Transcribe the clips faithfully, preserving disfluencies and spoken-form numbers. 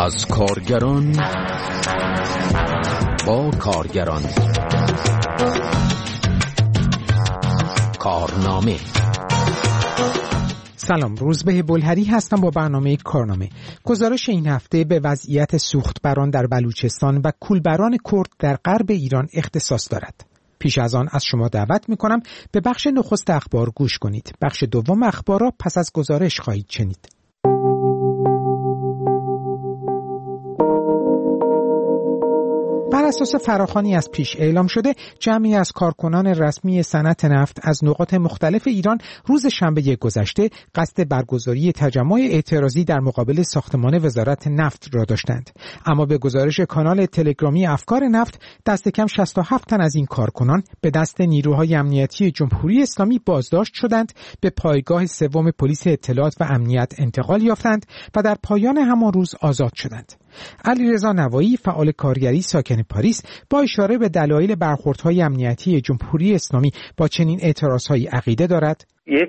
از کارگران با کارگران. کارنامه. سلام، روزبه بلهری هستم با برنامه کارنامه. گزارش این هفته به وضعیت سوختبران در بلوچستان و کولبران کرد در غرب ایران اختصاص دارد. پیش از آن از شما دعوت می‌کنم به بخش نخست اخبار گوش کنید. بخش دوم اخبار را پس از گزارش خواهید شنید. بر اساس فراخوانی از پیش اعلام شده، جمعی از کارکنان رسمی صنعت نفت از نقاط مختلف ایران روز شنبه گذشته قصد برگزاری تجمع اعتراضی در مقابل ساختمان وزارت نفت را داشتند. اما به گزارش کانال تلگرامی افکار نفت، دست کم شصت و هفت تن از این کارکنان به دست نیروهای امنیتی جمهوری اسلامی بازداشت شدند، به پایگاه سوم پلیس اطلاعات و امنیت انتقال یافتند و در پایان همان روز آزاد شدند. علیرضا نوایی، فعال کارگری ساکن پاریس، با اشاره به دلایل برخوردهای امنیتی جمهوری اسلامی با چنین اعتراضهایی عقیده دارد. یک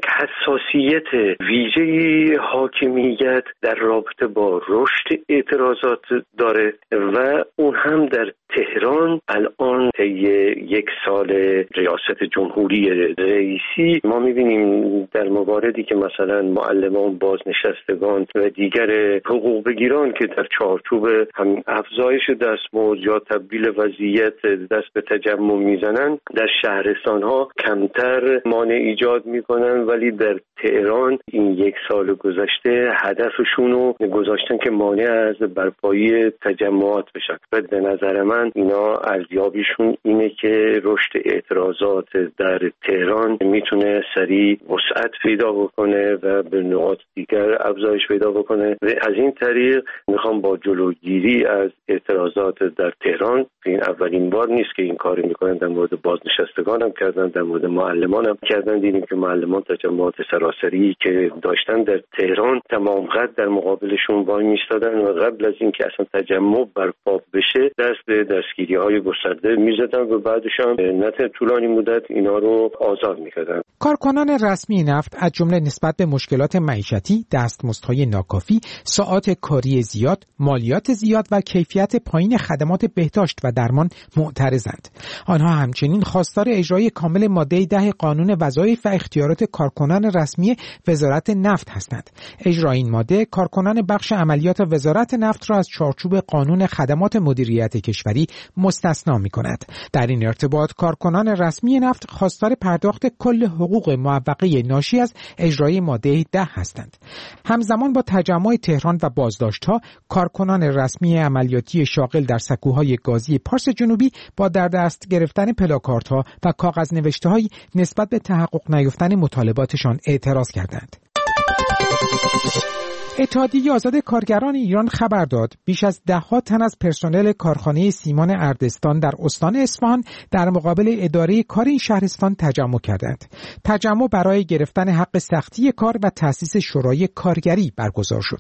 حساسیت ویژه‌ای حاکمیت در رابطه با رشد اعتراضات داره و اون هم در تهران. الان طی یک سال ریاست جمهوری رئیسی ما می‌بینیم در مواردی که مثلا معلمان، بازنشستگان و دیگر حقوق بگیران که در چارچوب هم افزایش دستمزد یا تبدیل وضعیت دست به تجمع میزنن، در شهرستان‌ها کمتر مانع ایجاد می‌کنن، ولی در تهران این یک سال گذشته هدفشون رو گذاشتن که مانع از برپایی تجمعات بشن و به نظر من اینا ارزیابیشون اینه که رشد اعتراضات در تهران میتونه سریع وسعت پیدا بکنه و به نقاط دیگر افزایش پیدا بکنه و از این طریق میخوام با جلوگیری از اعتراضات در تهران، این اولین بار نیست که این کاری میکنن، در مورد بازنشستگان هم کردن، در مورد معلمان هم کردن. دیدیم که معلمان تجمعات سراسری که داشتن در تهران تمام قد در مقابلشون وای میستادن و قبل از اینکه اصلا تجمع برپا بشه دست به دستگیری های گسترده میزدن و بعدش هم نه طولانی مدت اینا رو آزاد میکردن. کارکنان رسمی نفت از جمله نسبت به مشکلات معیشتی، دستمزدهای ناکافی، ساعات کاری زیاد، مالیات زیاد و کیفیت پایین خدمات بهداشت و درمان معترضند. آنها همچنین خواستار اجرای کامل ماده ده قانون وظایف و اختیارات کارکنان رسمی وزارت نفت هستند. اجرای این ماده کارکنان بخش عملیات وزارت نفت را از چارچوب قانون خدمات مدیریت کشوری مستثنا می‌کند. در این ارتباط کارکنان رسمی نفت خواستار پرداخت کل حقوق معوقه ناشی از اجرای ماده ده هستند. همزمان با تجمع تهران و بازداشت‌ها، کارکنان رسمی عملیاتی شاغل در سکوهای گازی پارس جنوبی با در دست گرفتن پلاکاردها و کاغذ نوشته‌هایی نسبت به تحقق نیافتن مطالباتشان اعتراض کردند. اتحادیه آزاد کارگران ایران خبر داد بیش از ده ها تن از پرسنل کارخانه سیمان اردستان در استان اصفهان در مقابل اداره کار این شهرستان تجمع کردند. تجمع برای گرفتن حق سختی کار و تأسیس شورای کارگری برگزار شد.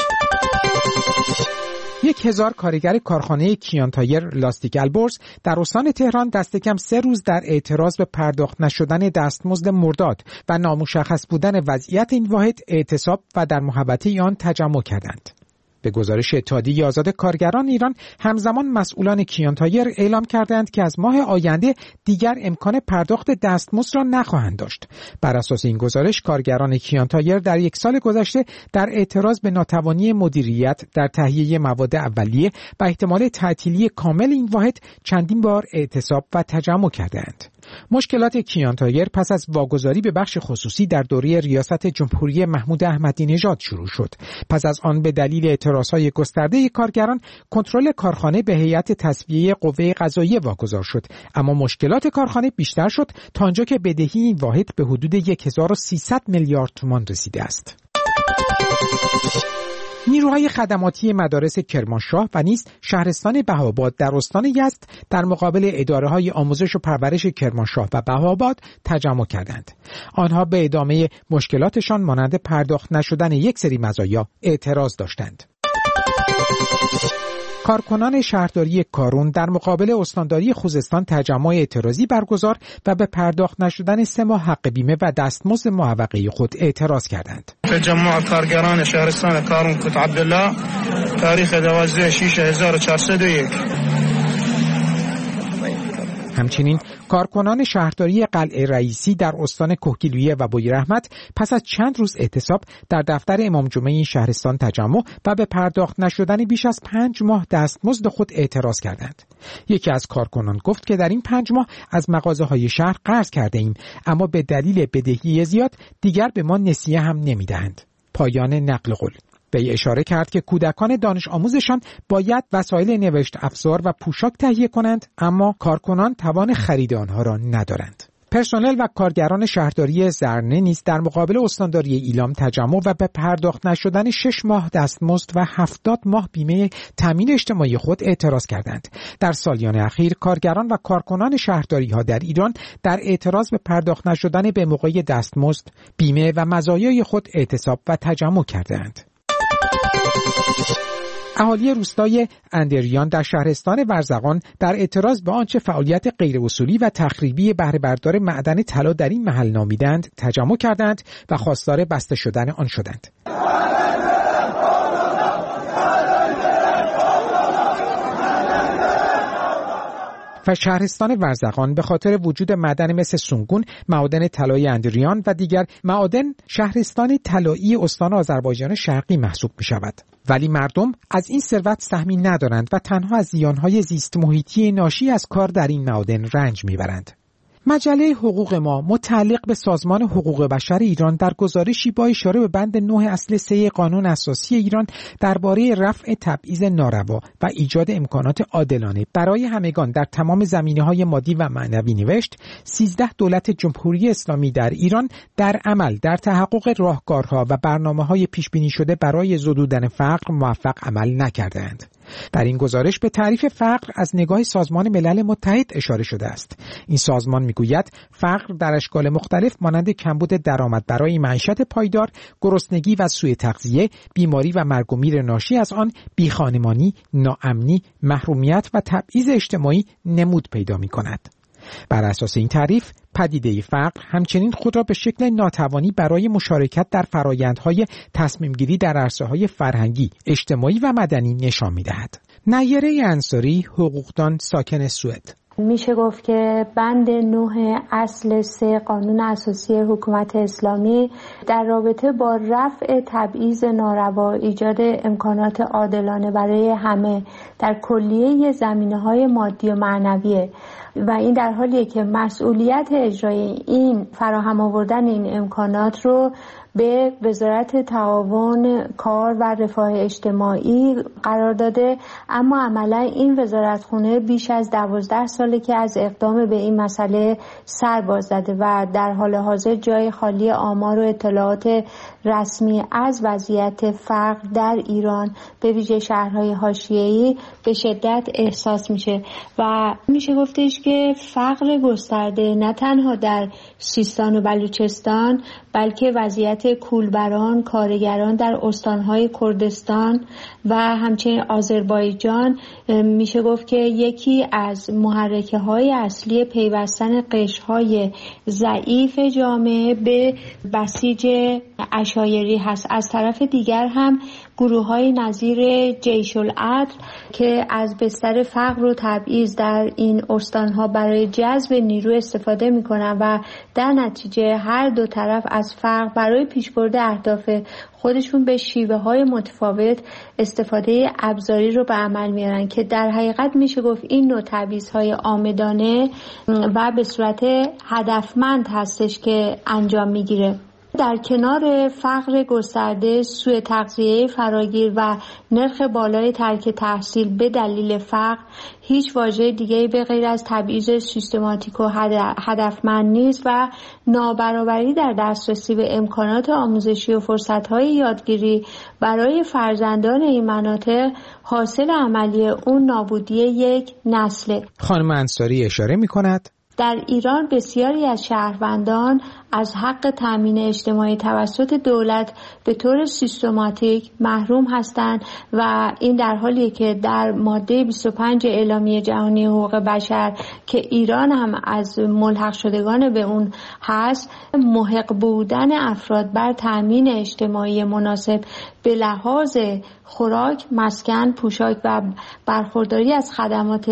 یک هزار کارگر کارخانه کیانتایر لاستیک البرز در استان تهران دست کم سه روز در اعتراض به پرداخت نشدن دستمزد مرداد و نامشخص بودن وضعیت این واحد اعتصاب و در محوطه آن تجمع کردند. به گزارش اتحادیه آزاد کارگران ایران، همزمان مسئولان کیانتایر اعلام کردند که از ماه آینده دیگر امکان پرداخت دستمزد را نخواهند داشت. بر اساس این گزارش، کارگران کیانتایر در یک سال گذشته در اعتراض به ناتوانی مدیریت در تهیه مواد اولیه و احتمال تعطیلی کامل این واحد چندین بار اعتصاب و تجمع کردند. مشکلات کیانتایر پس از واگذاری به بخش خصوصی در دوره ریاست جمهوری محمود احمدی نژاد شروع شد. پس از آن به دلیل اعتراضهای گسترده کارگران، کنترل کارخانه به هیئت تصفیه قوه قضاییه واگذار شد. اما مشکلات کارخانه بیشتر شد تا آنجا که بدهی این واحد به حدود هزار و سیصد میلیارد تومان رسیده است. نیروهای خدماتی مدارس کرمانشاه و نیز شهرستان بهاآباد در استان یزد در مقابل اداره‌های آموزش و پرورش کرمانشاه و بهاآباد تجمع کردند. آنها به ادامه مشکلاتشان مانند پرداخت نشدن یک سری مزایا اعتراض داشتند. کارکنان شهرداری کارون در مقابل استانداری خوزستان تجمع اعتراضی برگزار و به پرداخت نشدن سه ماه حق بیمه و دستمزد معوقه خود اعتراض کردند. تجمع کارگران شهرستان کارون کوت عبدالله تاریخ دوازده شش هزار و چهارصد و یک. همچنین کارکنان شهرداری قلعه رئیسی در استان کهگیلویه و بویراحمد پس از چند روز اعتصاب در دفتر امام جمعه این شهرستان تجمع و به پرداخت نشدن بیش از پنج ماه دستمزد خود اعتراض کردند. یکی از کارکنان گفت که در این پنج ماه از مغازه‌های شهر قرض کرده ایم، اما به دلیل بدهی زیاد دیگر به ما نسیه هم نمیدهند. پایان نقل قول. به اشاره کرد که کودکان دانش آموزشان باید وسایل نوشت افزار و پوشاک تهیه کنند، اما کارکنان توان خرید آنها را ندارند. پرسنل و کارگران شهرداری زرنه نیز در مقابل استانداری ایلام تجمع و به پرداخت نشدن شش ماه دستمزد و هفتاد ماه بیمه تامین اجتماعی خود اعتراض کردند. در سالیان اخیر کارگران و کارکنان شهرداری ها در ایران در اعتراض به پرداخت نشدن به موقع دستمزد، بیمه و مزایای خود اعتصاب و تجمع کردند. اهالی روستای اندریان در شهرستان ورزقان در اعتراض به آنچه فعالیت غیراصولی و تخریبی بهره بردار معدن طلا در این محل نامیدند تجمع کردند و خواستار بسته شدن آن شدند. و شهرستان ورزقان به خاطر وجود معدن مثل سونگون، معادن طلایی اندریان و دیگر معادن شهرستان طلایی استان آذربایجان شرقی محسوب می شود. ولی مردم از این ثروت سهمی ندارند و تنها از زیانهای زیست محیطی ناشی از کار در این معادن رنج می برند. مجله حقوق ما متعلق به سازمان حقوق بشر ایران در گزارشی با اشاره به بند نه اصل سه قانون اساسی ایران درباره رفع تبعیض ناروا و ایجاد امکانات عادلانه برای همگان در تمام زمینه‌های مادی و معنوی نوشت، سیزده دولت جمهوری اسلامی در ایران در عمل در تحقق راهکارها و برنامه‌های پیش‌بینی شده برای زدودن فقر موفق عمل نکردند. در این گزارش به تعریف فقر از نگاه سازمان ملل متحد اشاره شده است. این سازمان میگوید فقر در اشکال مختلف مانند کمبود درآمد برای معیشت پایدار، گرسنگی و سوء تغذیه، بیماری و مرگ و میر ناشی از آن، بیخانمانی، ناامنی، محرومیت و تبعیض اجتماعی نمود پیدا می‌کند. بر اساس این تعریف، پدیده فقر همچنین خود را به شکل ناتوانی برای مشارکت در فرآیندهای تصمیمگیری در عرصه‌های فرهنگی، اجتماعی و مدنی نشان می‌دهد. نیره انصاری، حقوقدان ساکن سوئد: میشه گفت که بند نه اصل سه قانون اساسی حکومت اسلامی در رابطه با رفع تبعیض ناروا، ایجاد امکانات عادلانه برای همه در کلیه زمینه‌های مادی و معنویه و این در حالیه که مسئولیت اجرای این فراهم آوردن این امکانات رو به وزارت تعاون کار و رفاه اجتماعی قرار داده، اما عملا این وزارتخونه بیش از دوازده ساله که از اقدام به این مسئله سر باز زده و در حال حاضر جای خالی آمار و اطلاعات رسمی از وضعیت فقر در ایران به ویژه شهرهای حاشیه‌ای به شدت احساس میشه و میشه گفتش که فقر گسترده نه تنها در سیستان و بلوچستان بلکه وضعیت کولبران، کارگران در استانهای کردستان و همچنین آذربایجان میشه گفت که یکی از محرکه‌های اصلی پیوستن قشرهای ضعیف جامعه به بسیج عشایری هست. از طرف دیگر هم گروه‌های نظیر جیش العدل که از بستر فقر و تبعیض در این استانها برای جذب نیرو استفاده می‌کنند و در نتیجه هر دو طرف از فقر برای پیشبرد اهداف خودشون به شیوه‌های متفاوت استفاده ابزاری رو به عمل میارن که در حقیقت میشه گفت این نوع تبعیض‌های عامدانه و به صورت هدفمند هستش که انجام میگیره. در کنار فقر گسترده، سوء تغذیه فراگیر و نرخ بالای ترک تحصیل به دلیل فقر، هیچ واژه دیگه‌ای به غیر از تبعیض سیستماتیک و هدفمند نیست و نابرابری در دسترسی به امکانات آموزشی و فرصت‌های یادگیری برای فرزندان این مناطق حاصل عملی اون نابودی یک نسله. خانم انصاری اشاره می‌کند در ایران بسیاری از شهروندان از حق تامین اجتماعی توسط دولت به طور سیستماتیک محروم هستند و این در حالیه که در ماده بیست و پنج اعلامیه جهانی حقوق بشر که ایران هم از ملحق شدگان به اون هست، محق بودن افراد بر تامین اجتماعی مناسب به لحاظ خوراک، مسکن، پوشاک و برخورداری از خدمات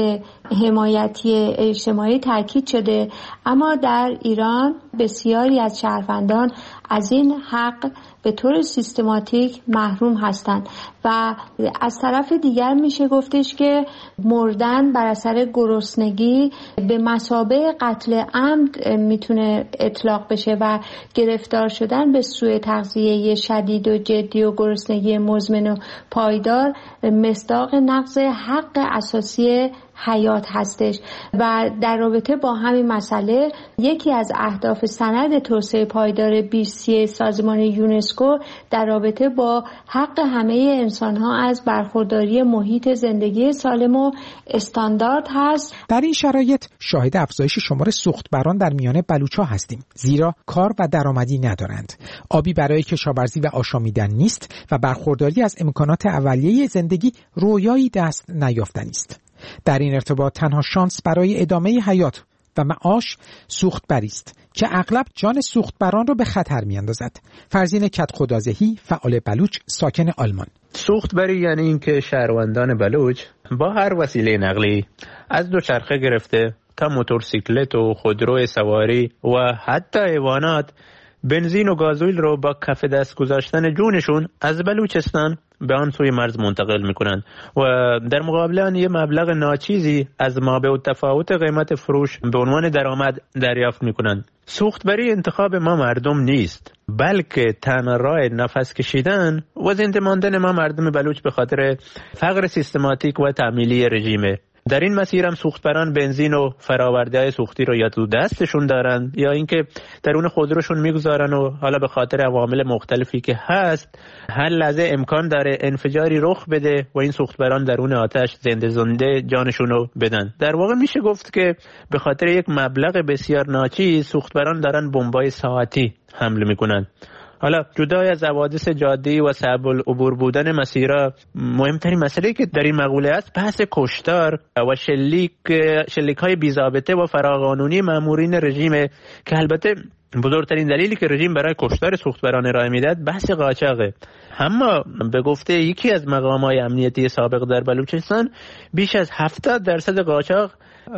حمایتی اجتماعی تاکید شده، اما در ایران بسیاری از شهروندان از این حق به طور سیستماتیک محروم هستند و از طرف دیگر میشه گفتش که مردن بر اثر گرسنگی به مثابه قتل عمد میتونه اطلاق بشه و گرفتار شدن به سوء تغذیه شدید و جدی و گرسنگی مزمن و پایدار مصداق نقض حق اساسی حیات هستش. و در رابطه با همین مسئله یکی از اهداف سند توسعه پایدار بیست سازمان یونسکو در رابطه با حق همه انسان‌ها از برخورداری محیط زندگی سالم و استاندارد هست. در این شرایط شاهد افزایش شمار سوختبران در میان بلوچ‌ها هستیم، زیرا کار و درآمدی ندارند. آبی برای کشاورزی و آشامیدن نیست و برخورداری از امکانات اولیه زندگی رویایی دست نیافتنی است. در این ارتباط تنها شانس برای ادامه حیات و معاش سوختبری است که اغلب جان سوختبران را به خطر می‌اندازد. فرزین کدخدازهی، فعال بلوچ ساکن آلمان: سوختبری یعنی اینکه شهروندان بلوچ با هر وسیله نقلی از دوچرخه گرفته تا موتورسیکلت و خودرو سواری و حتی حیوانات بنزین و گازوئیل رو با کف دست گذاشتن جونشون از بلوچستان به آن سوی مرز منتقل میکنن و در مقابل آن یه مبلغ ناچیزی از مابع التفاوت قیمت فروش به عنوان درآمد دریافت میکنن. سوختبری انتخاب ما مردم نیست، بلکه تنها راه نفس کشیدن و زنده ماندن ما مردم بلوچ به خاطر فقر سیستماتیک و تعمیلی رژیمه. در این مسیر هم سوختبران بنزین و فراورده‌های سوختی رو یا تو دستشون دارن یا اینکه درون خودروشون میگذارن و حالا به خاطر عوامل مختلفی که هست هر لحظه امکان داره انفجاری رخ بده و این سوختبران درون آتش زنده زنده جانشون رو بدن. در واقع میشه گفت که به خاطر یک مبلغ بسیار ناچیز سوختبران دارن بمبای ساعتی حمله میکنن. حالا جدای از حوادث جاده‌ای و صعب العبور بودن مسیرها، مهمترین مسئله که در این مقوله است بحث کشتار و شلیک شلیک‌های بی‌ضابطه و فراقانونی مامورین رژیم که البته بزرگترین دلیلی که رژیم برای کشتار سوختبران ارائه میداد بحث قاچاقه. اما به گفته یکی از مقام‌های امنیتی سابق در بلوچستان بیش از هفتاد درصد قاچاق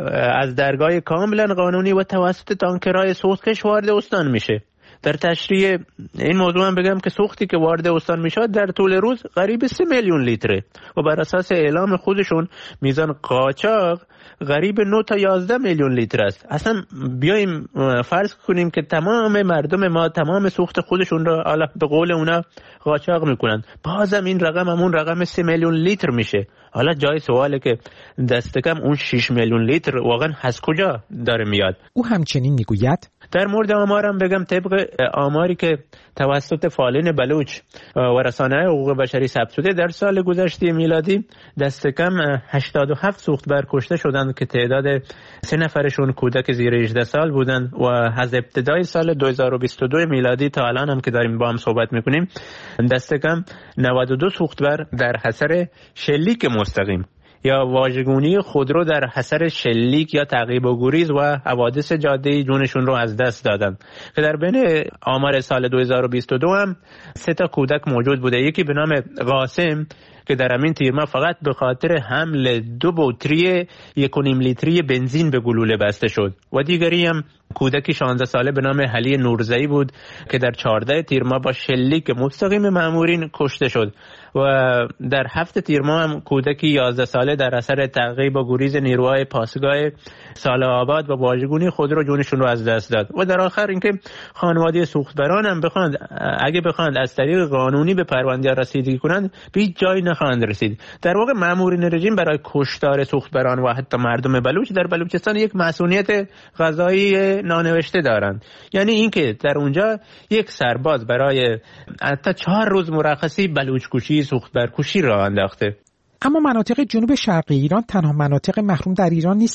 از درگاه کاملا قانونی و توسط تانکرهای سوختکش وارد استان میشه. در تشریح این موضوع هم بگم که سوختی که وارد استان میشد در طول روز قریب سه میلیون لیتره و بر اساس اعلام خودشون میزان قاچاق قریب نه تا یازده میلیون لیتر است. اصلا بیایم فرض کنیم که تمام مردم ما تمام سوخت خودشون را حالا به قول اونا قاچاق میکنن، بازم این رقم همون رقم سه میلیون لیتر میشه. حالا جای سواله که دست کم اون شش میلیون لیتر واقعا از کجا داره میاد؟ او همچنین میگوید در مورد آمارم بگم طبق آماری که توسط فعالین بلوچ و رسانه‌های حقوق بشری ثبت شده در سال گذشته میلادی دست کم هشتاد و هفت سوختبر کشته شدند که تعداد سه نفرشون کودک زیر هجده سال بودند و از ابتدای سال دو هزار و بیست و دو میلادی تا الان هم که داریم با هم صحبت میکنیم دست کم نود و دو سوختبر در اثر شلیک مستقیم یا واژگونی خودرو در اثر شلیک یا تعقیب و گریز و حوادث جاده‌ای جونشون رو از دست دادن که در بین آمار سال دو هزار و بیست و دو هم سه تا کودک موجود بوده. یکی به نام قاسم که در همین تیرما فقط به خاطر حمل دو بطری یک و نیم لیتری بنزین به گلوله بسته شد و دیگری هم کودکی شانزده ساله به نام علی نورزئی بود که در چهارده تیرما با شلیک مستقیم مامورین کشته شد و در هفت تیرما هم کودکی یازده ساله در اثر تعقیب و گریز نیروهای پاسگاه سال آباد و واژگونی خودرو جونشون رو از دست داد. و در آخر اینکه خانواده سوختبران هم بخواند اگه بخواند از طریق قانونی به پرونده رسیدگی کنند به هیچ جایی نخواهند رسید. در واقع مامورین رژیم برای کشتار سوختبران و حتی مردم بلوچ در بلوچستان یک مسئولیت قضایی نانوشته دارند، یعنی اینکه در اونجا یک سرباز برای حتی چهار روز مرخصی بلوچ کشی سوختبر کشی را انداخته. اما مناطق جنوب شرقی ایران تنها مناطق محروم در ایران نیستند.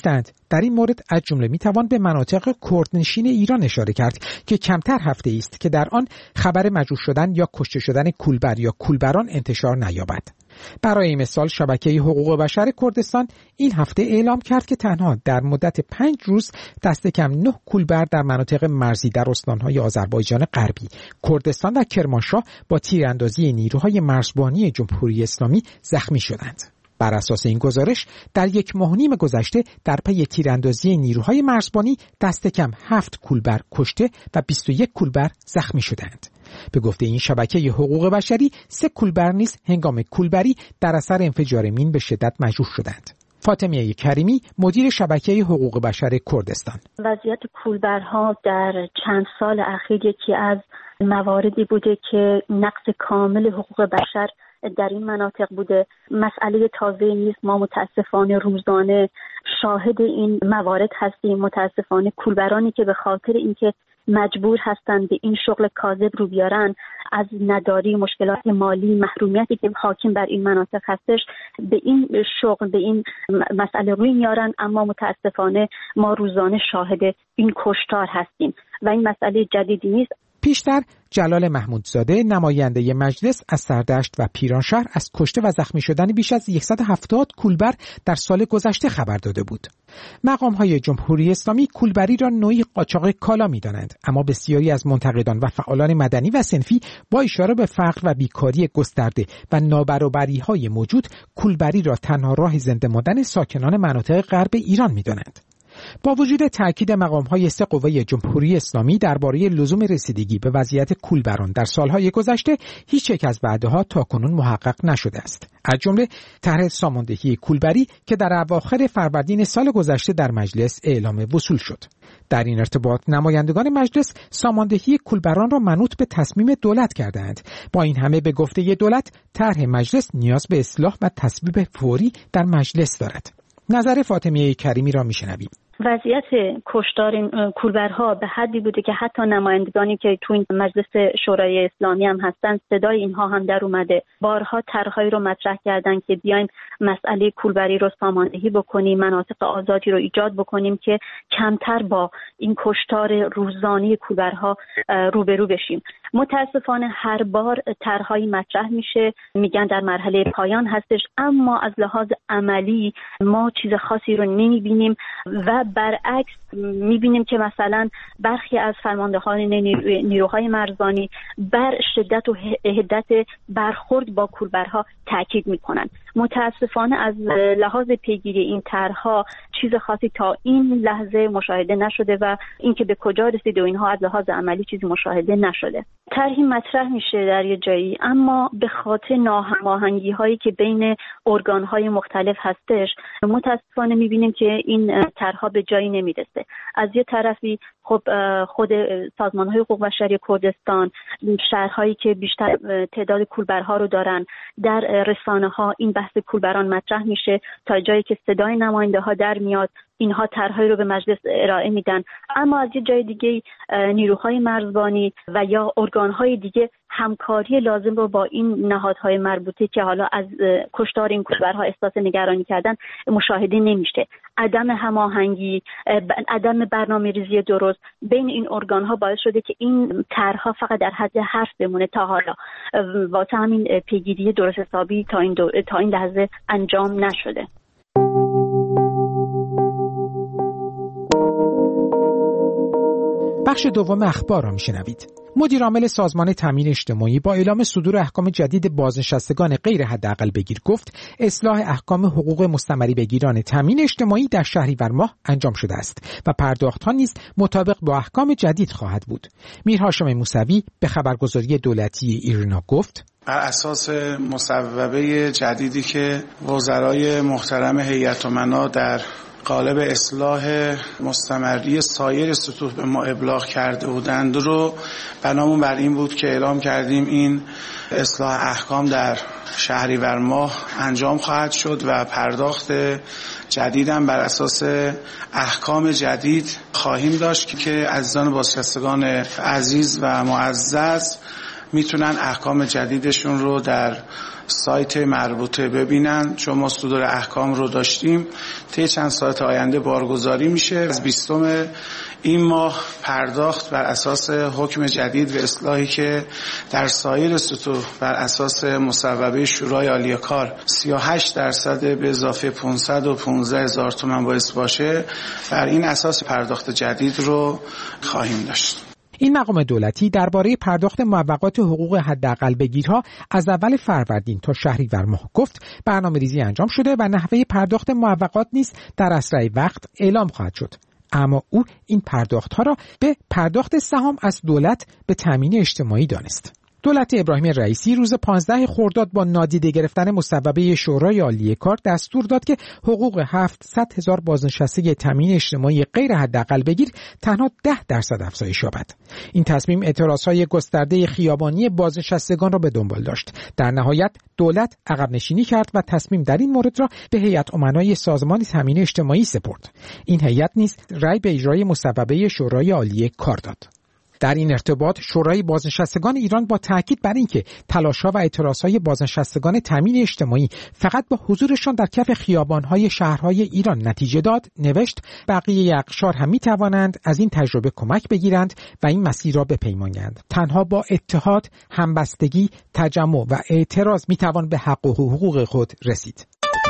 در این مورد از جمله میتوان به مناطق کردنشین ایران اشاره کرد که کمتر هفته است که در آن خبر مجروح شدن یا کشته شدن کولبر یا کولبران انتشار نیابد. برای مثال شبکه حقوق بشر کردستان این هفته اعلام کرد که تنها در مدت پنج روز دست کم نه کولبر در مناطق مرزی در استانهای آذربایجان غربی، کردستان و کرمانشاه با تیراندازی نیروهای مرزبانی جمهوری اسلامی زخمی شدند. بر اساس این گزارش در یک ماه و نیم گذشته در پی تیراندازی نیروهای مرزبانی دست کم هفت کولبر کشته و بیست و یک کولبر زخمی شدند. به گفته این شبکه حقوق بشری، سه کولبر نیز هنگام کولبری در اثر انفجار مین به شدت مجروح شدند. فاطمیه کریمی، مدیر شبکه حقوق بشر کردستان: وضعیت کولبرها در چند سال اخیر یکی از مواردی بوده که نقض کامل حقوق بشر در این مناطق بوده. مسئله تازه نیست، ما متاسفانه روزانه شاهد این موارد هستیم. متاسفانه کولبرانی که به خاطر اینکه مجبور هستند به این شغل کاذب رو بیارن، از نداری، مشکلات مالی، محرومیتی که حاکم بر این مناطق هستش، به این شغل، به این مسئله روی میارن. اما متاسفانه ما روزانه شاهد این کشتار هستیم و این مسئله جدیدی نیست. پیشتر جلال محمودزاده، نماینده مجلس، از سردشت و پیرانشهر از کشته و زخمی شدن بیش از صد و هفتاد کولبر در سال گذشته خبر داده بود. مقام‌های جمهوری اسلامی کولبری را نوعی قاچاق کالا می‌دانند، اما بسیاری از منتقدان و فعالان مدنی و صنفی با اشاره به فقر و بیکاری گسترده و نابرابری‌های موجود، کولبری را تنها راه زنده ماندن ساکنان مناطق غرب ایران می‌دانند. با وجود تاکید مقام‌های سه قوه جمهوری اسلامی درباره لزوم رسیدگی به وضعیت کولبران در سالهای گذشته، هیچ یک از وعده‌ها تاکنون محقق نشده است. از جمله طرح ساماندهی کولبری که در اواخر فروردین سال گذشته در مجلس اعلام وصول شد. در این ارتباط نمایندگان مجلس ساماندهی کولبران را منوط به تصمیم دولت کردند. با این همه به گفته دولت، طرح مجلس نیاز به اصلاح و تصویب فوری در مجلس دارد. نظر فاطمیه کریمی را میشنویم. وضعیت کشتار کولبرها به حدی بوده که حتی نمایندگانی که تو این مجلس شورای اسلامی هم هستن، صدای اینها هم در اومده. بارها طرحهایی رو مطرح کردن که بیایم مسئله کولبری رو ساماندهی بکنیم، مناطق آزادی رو ایجاد بکنیم که کمتر با این کشتار روزانه کولبرها روبرو بشیم. متاسفانه هر بار طرحهایی مطرح میشه، میگن در مرحله پایان هستش، اما از لحاظ عملی ما چیز خاصی رو نمیبینیم و برعکس میبینیم که مثلا برخی از فرماندهان نیروهای مرزبانی بر شدت و حدت برخورد با کولبرها تاکید میکنن. متاسفانه از لحاظ پیگیری این طرحها چیز خاصی تا این لحظه مشاهده نشده و اینکه به کجا رسیده و اینها از لحاظ عملی چیزی مشاهده نشده. طرحی مطرح میشه در یه جایی، اما به خاطر ناهماهنگی هایی که بین ارگان های مختلف هستش، متاسفانه میبینیم که این طرحها به جایی نمیرسه. از یه طرفی خب خود سازمان های حقوق بشری کردستان، شهرهایی که بیشتر تعداد کولبرها رو دارن، در رسانه ها این بحث کولبران مطرح میشه تا جایی که صدای نماینده ها در میاد، اینها طرحهایی رو به مجلس ارائه میدن. اما از یه جای دیگه نیروهای مرزبانی و یا ارگانهای دیگه همکاری لازم رو با این نهادهای مربوطه که حالا از کشتار این کولبرها احساس نگرانی کردن مشاهده نمیشه. عدم هماهنگی، عدم برنامه‌ریزی درست بین این ارگانها باعث شده که این طرحها فقط در حد حرف بمونه تا حالا. واسه همین پیگیری درست حسابی تا این دو... تا این لحظه انجام نشده. بخش دوم اخبار را میشنوید. مدیر عامل سازمان تامین اجتماعی با اعلام صدور احکام جدید بازنشستگان غیر حداقل بگیر گفت اصلاح احکام حقوق مستمری بگیران تامین اجتماعی در شهریور ماه انجام شده است و پرداخت‌ها نیز مطابق با احکام جدید خواهد بود. میر هاشم موسوی به خبرگزاری دولتی ایرنا گفت بر اساس مصوبه جدیدی که وزرای محترم هیئت امنا در قالب اصلاح مستمری سایر سطوح به ما ابلاغ کرده بودند رو بنامون بر این بود که اعلام کردیم این اصلاح احکام در شهریور ماه انجام خواهد شد و پرداخت جدیدم بر اساس احکام جدید خواهیم داشت که عزیزان بازنشستگان عزیز و معزز میتونن احکام جدیدشون رو در سایت مربوطه ببینن، چون ما صدور احکام رو داشتیم. طی چند ساعت آینده بارگذاری میشه. از بیستم این ماه پرداخت بر اساس حکم جدید و اصلاحی که در سایر سطوح بر اساس مصوبه شورای عالی کار سی و هشت درصد به اضافه پانصد و پانزده هزار تومان باعث باشه، بر این اساس پرداخت جدید رو خواهیم داشت. این مقام دولتی درباره پرداخت موقعات حقوق حداقل بگیرها از اول فروردین تا شهریور ماه گفت برنامه‌ریزی انجام شده و نحوه پرداخت موقعات نیز در اسرع وقت اعلام خواهد شد. اما او این پرداخت‌ها را به پرداخت سهام از دولت به تامین اجتماعی دانست. دولت ابراهیم رئیسی روز پانزده خرداد با نادیده گرفتن مصوبه شورای عالی کار دستور داد که حقوق هفتصد هزار بازنشسته تامین اجتماعی غیر حداقل بگیر تنها ده درصد افزایش یابد. این تصمیم اعتراضهای گسترده خیابانی بازنشستگان را به دنبال داشت. در نهایت دولت عقب نشینی کرد و تصمیم در این مورد را به هیئت امنای سازمان تامین اجتماعی سپرد. این هیئت نیز رأی به اجرای مصوبه شورای عالی کار داد. در این ارتباط شورای بازنشستگان ایران با تاکید بر اینکه تلاش‌ها و اعتراضهای بازنشستگان تامین اجتماعی فقط با حضورشان در کف خیابان‌های شهرهای ایران نتیجه داد، نوشت بقیه اقشار هم می‌توانند از این تجربه کمک بگیرند و این مسیر را بپیمایند. تنها با اتحاد، همبستگی، تجمع و اعتراض می‌توان به حق و حقوق خود رسید.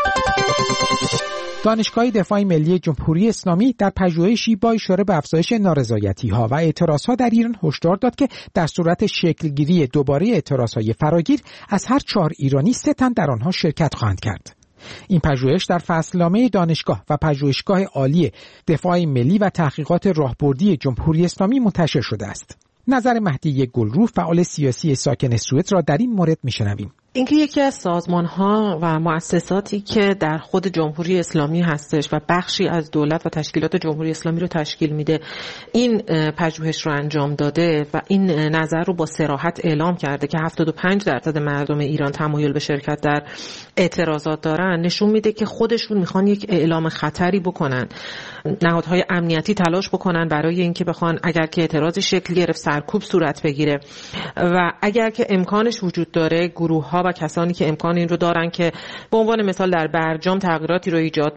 دانشگاه دفاع ملی جمهوری اسلامی در پژوهشی با اشاره به افزایش نارضایتی‌ها و اعتراض‌ها در ایران هشدار داد که در صورت شکلگیری دوباره اعتراض‌های فراگیر از هر چهار ایرانی سه تن در آنها شرکت خواهند کرد. این پژوهش در فصلنامه دانشگاه و پژوهشگاه عالی دفاع ملی و تحقیقات راهبردی جمهوری اسلامی منتشر شده است. نظر مهدی گلرو فعال سیاسی ساکن سوئد را در این مورد می‌شنویم. اینکه یکی از سازمان‌ها و مؤسساتی که در خود جمهوری اسلامی هستش و بخشی از دولت و تشکیلات جمهوری اسلامی رو تشکیل میده این پژوهش رو انجام داده و این نظر رو با صراحت اعلام کرده که هفتاد و پنج درصد مردم ایران تمایل به شرکت در اعتراضات دارن، نشون میده که خودشون میخوان یک اعلام خطری بکنن. نهادهای امنیتی تلاش بکنن برای اینکه بخوان اگر که اعتراض شکل گرفت سرکوب صورت بگیره و اگر که امکانش وجود داره گروه‌ها و کسانی که امکان این رو دارن که به عنوان مثال در برجام تغییراتی رو ایجاد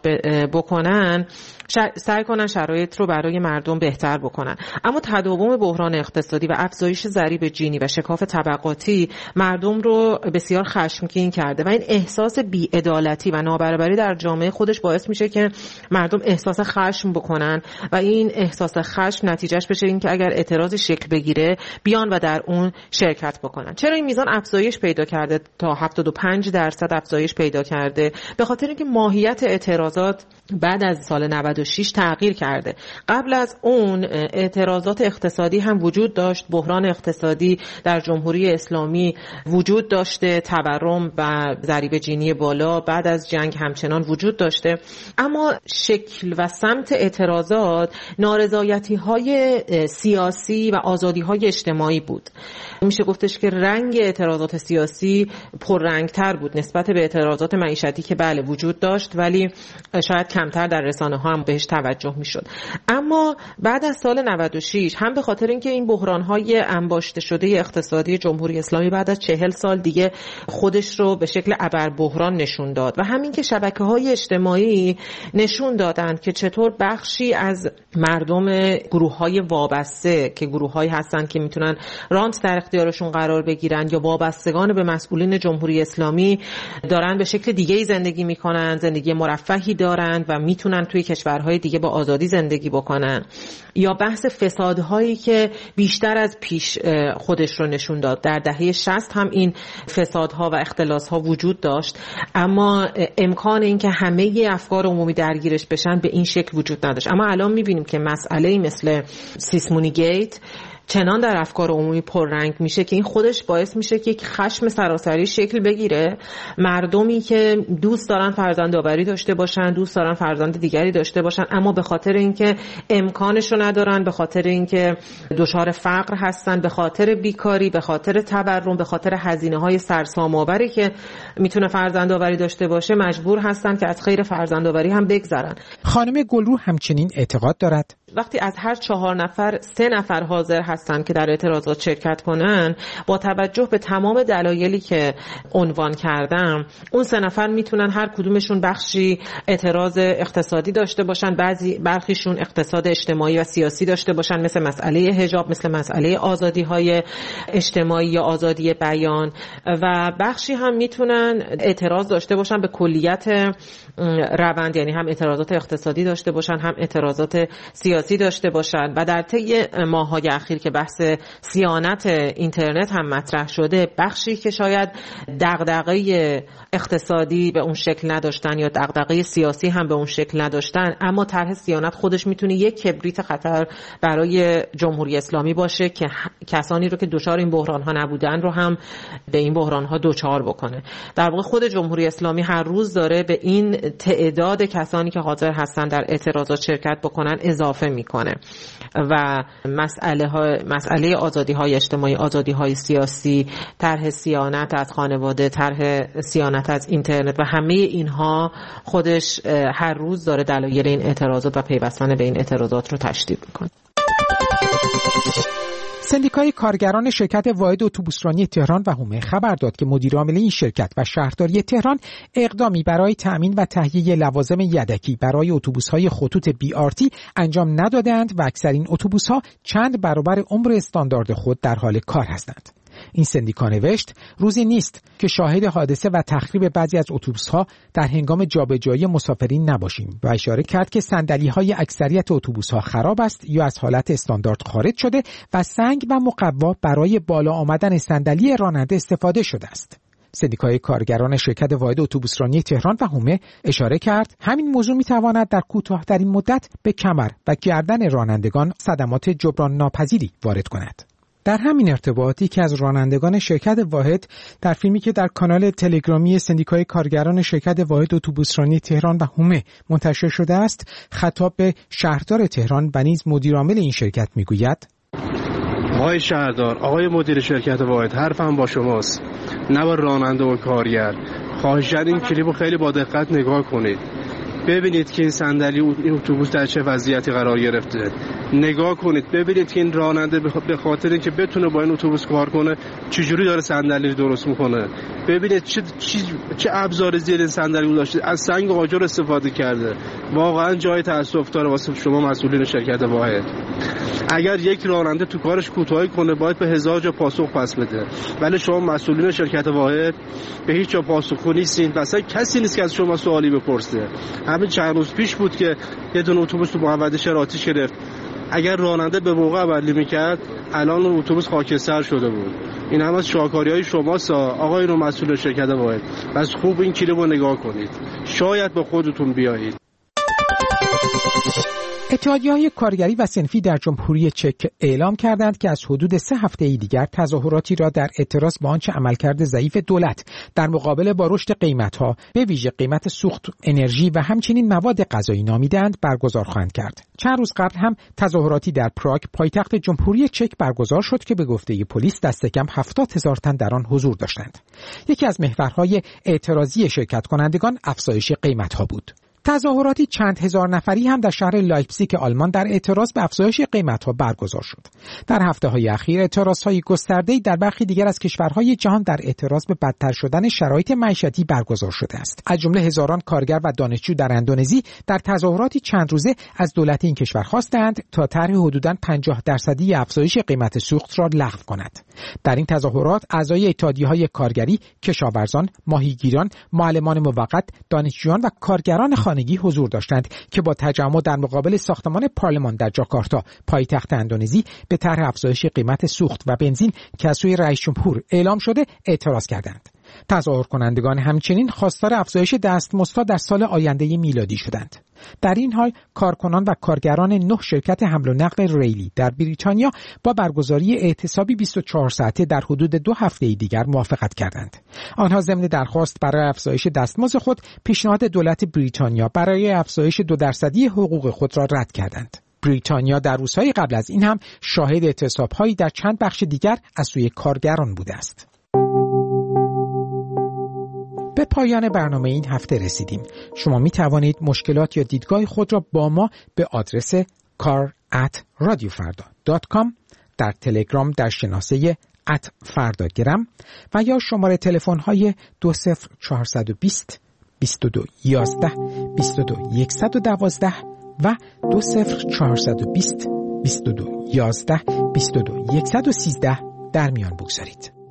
بکنن سعی کنن شرایط رو برای مردم بهتر بکنن. اما تداوم بحران اقتصادی و افزایش ضریب جینی و شکاف طبقاتی مردم رو بسیار خشمگین کرده و این احساس بی‌عدالتی و نابرابری در جامعه خودش باعث میشه که مردم احساس خشم بکنن و این احساس خشم نتیجهش بشه این که اگر اعتراض شکل بگیره بیان و در اون شرکت بکنن. چرا این میزان افزایش پیدا کرده تا هفتاد و پنج درصد افزایش پیدا کرده؟ به خاطر اینکه ماهیت اعتراضات بعد از سال نود و شش تغییر کرده. قبل از اون اعتراضات اقتصادی هم وجود داشت، بحران اقتصادی در جمهوری اسلامی وجود داشته، تورم و ضریب جینی بالا بعد از جنگ همچنان وجود داشته، اما شکل و سمت اعتراضات نارضایتی‌های سیاسی و آزادی‌های اجتماعی بود. میشه گفتش که رنگ اعتراضات سیاسی پررنگ‌تر بود نسبت به اعتراضات معیشتی که بله وجود داشت ولی شاید کمتر در رسانه‌ها هم بهش توجه میشد. اما بعد از سال نود و شش هم به خاطر اینکه این بحران‌های انباشته شده اقتصادی جمهوری اسلامی بعد از چهل سال دیگه خودش رو به شکل ابر بحران نشون داد و همین که شبکه‌های اجتماعی نشون دادند که چطور بخشی از مردم گروه‌های وابسته که گروه‌هایی هستن که میتونن رانت در اختیارشون قرار بگیرن یا وابستگان به مسئولین جمهوری اسلامی دارن به شکل دیگه‌ای زندگی میکنن، زندگی مرفهی دارن و میتونن توی کشورهای دیگه با آزادی زندگی بکنن، یا بحث فسادهایی که بیشتر از پیش خودش رو نشون داد. در دهه شصت هم این فسادها و اختلاسها وجود داشت اما امکان این که همه افکار عمومی درگیرش بشن به این شکل وجود نداشت. اما الان میبینیم که مسئله مثل سیسمونی گیت چنان در افکار عمومی پررنگ میشه که این خودش باعث میشه که یک خشم سراسری شکل بگیره. مردمی که دوست دارن فرزند آوری داشته باشن، دوست دارن فرزند دیگری داشته باشن، اما به خاطر اینکه امکانش رو ندارن، به خاطر اینکه دچار فقر هستن، به خاطر بیکاری، به خاطر تورم، به خاطر هزینه‌های سرسام‌آوری که میتونه فرزند آوری داشته باشه، مجبور هستن که از خیر فرزند آوری هم بگذرن. خانم گلرو همچنین اعتقاد دارد وقتی از هر چهار نفر سه نفر حاضر هستن که در اعتراضات شرکت کنن، با توجه به تمام دلایلی که عنوان کردم، اون سه نفر میتونن هر کدومشون بخشی اعتراض اقتصادی داشته باشن، بعضی برخیشون اقتصاد اجتماعی و سیاسی داشته باشن، مثل مسئله حجاب، مثل مسئله آزادی‌های اجتماعی یا آزادی بیان، و بخشی هم میتونن اعتراض داشته باشن به کلیت روند، یعنی هم اعتراضات اقتصادی داشته باشن، هم اعتراضات سیاسی داشته باشن. و در طی ماه‌های اخیر که بحث صیانت اینترنت هم مطرح شده، بخشی که شاید دغدغه اقتصادی به اون شکل نداشتن یا دغدغه سیاسی هم به اون شکل نداشتن، اما طرح صیانت خودش میتونه یک کبریت خطر برای جمهوری اسلامی باشه که کسانی رو که دچار این بحران‌ها نبودن رو هم به این بحران‌ها دچار بکنه. در واقع خود جمهوری اسلامی هر روز داره به این تعداد کسانی که حاضر هستن در اعتراضات شرکت بکنن اضافه میکنه و مسئله ها مسئله آزادی های اجتماعی، آزادی های سیاسی، طرح صیانت از خانواده، طرح صیانت از اینترنت و همه اینها خودش هر روز داره دلایل این اعتراضات و پیوستن به این اعتراضات رو تشدید میکنه. سندیکای کارگران شرکت واحد اتوبوسرانی تهران و هومه خبر داد که مدیر عامل این شرکت و شهرداری تهران اقدامی برای تأمین و تهیه لوازم یدکی برای اتوبوس‌های خطوط بی آر تی انجام ندادند و اکثرین اتوبوس‌ها چند برابر عمر استاندارد خود در حال کار هستند. این سندیکا نوشت روزی نیست که شاهد حادثه و تخریب بعضی از اتوبوس‌ها در هنگام جابجایی مسافرین نباشیم و اشاره کرد که صندلی‌های اکثریت اتوبوس‌ها خراب است یا از حالت استاندارد خارج شده و سنگ و مقوا برای بالا آمدن صندلی راننده استفاده شده است. سندیکای کارگران شرکت واحد اتوبوسرانی تهران و هومه اشاره کرد همین موضوع می‌تواند در کوتاه‌ترین مدت به کمر و گردن رانندگان صدمات جبران ناپذیری وارد کند. در همین ارتباطی که از رانندگان شرکت واحد در فیلمی که در کانال تلگرامی سندیکای کارگران شرکت واحد اتوبوسرانی تهران و هومه منتشر شده است، خطاب به شهردار تهران و نیز مدیر عامل این شرکت میگوید: آقای شهردار، آقای مدیر شرکت واحد، حرفم با شماست، نه با راننده و کارگر. خواهشاً این کلیپ رو خیلی با دقت نگاه کنید، ببینید که این صندلی این اتوبوس در چه وضعیتی قرار گرفته. نگاه کنید ببینید که این راننده به خاطر اینکه بتونه با این اتوبوس کار کنه چجوری داره صندلی رو درست میکنه. ببینید چه چه, چه ابزار زیر این صندلی داشته، از سنگ و آجر استفاده کرده. واقعا جای تاسف داره واسه شما مسئولین شرکت واحد. اگر یک راننده تو کارش کوتاهی کنه باید به هزار جا پاسخ پس بده، ولی شما مسئولین شرکت واحد به هیچ جا پاسخگو نیستین. مثلا کسی نیست که از شما سوالی بپرسه. همین چند روز پیش بود که یه دونه اتوبوس تو محمد شهر آتش گرفت. اگر راننده به موقع عملی میکرد الان اون اتوبوس خاکستر شده بود. این هم از شاکاری‌های شماست آقای رو مسئول شرکت واحد. بس خوب این کلیپ رو نگاه کنید، شاید به خودتون بیایید. اتحادیه‌های کارگری و صنفی در جمهوری چک اعلام کردند که از حدود سه هفته دیگر تظاهراتی را در اعتراض به آنچه عملکرد ضعیف دولت در مقابله با رشد قیمت‌ها به ویژه قیمت سوخت، انرژی و همچنین مواد غذایی نامیدند برگزار خواهند کرد. چند روز قبل هم تظاهراتی در پراگ پایتخت جمهوری چک برگزار شد که به گفته پلیس دست کم هفتاد هزار تن در آن حضور داشتند. یکی از محورهای اعتراضی شرکت کنندگان افزایش قیمت‌ها بود. تظاهراتی چند هزار نفری هم در شهر لایپزیگ آلمان در اعتراض به افزایش قیمت‌ها برگزار شد. در هفته‌های اخیر اعتراض‌های گسترده‌ای در برخی دیگر از کشورهای جهان در اعتراض به بدتر شدن شرایط معیشتی برگزار شده است. از جمله هزاران کارگر و دانشجو در اندونزی در تظاهراتی چند روزه از دولت این کشور خواستند تا طرح حدوداً پنجاه درصدی افزایش قیمت سوخت را لغو کند. در این تظاهرات اعضای اتحادیه‌های کارگری، کشاورزان، ماهیگیران، معلمان موقت، دانشجویان و کارگران خانگی حضور داشتند که با تجمع در مقابل ساختمان پارلمان در جاکارتا، پایتخت اندونزی، به طرح افزایش قیمت سوخت و بنزین که از سوی رئیس جمهور اعلام شده اعتراض کردند. تظاهر کنندگان همچنین خواستار افزایش دستمزدها در سال آینده میلادی شدند. در این حال کارکنان و کارگران نه شرکت حمل و نقل ریلی در بریتانیا با برگزاری اعتصابی بیست و چهار ساعته در حدود دو هفته دیگر موافقت کردند. آنها ضمن درخواست برای افزایش دستمزد خود پیشنهاد دولت بریتانیا برای افزایش دو درصدی حقوق خود را رد کردند. بریتانیا در روزهای قبل از این هم شاهد اعتصاب‌هایی در چند بخش دیگر از سوی کارگران بوده است. به پایان برنامه این هفته رسیدیم. شما می توانید مشکلات یا دیدگاه خود را با ما به آدرس کار ات رادیو فردا دات کام، در تلگرام در شناسه ات فرداگرام و یا شماره تلفن های دو صفر چهارصد و بیست بیست و دو یازده بیست و دو صد و دوازده و دو صفر چهارصد و بیست بیست و دو یازده بیست و دو صد و سیزده در میان بگذارید.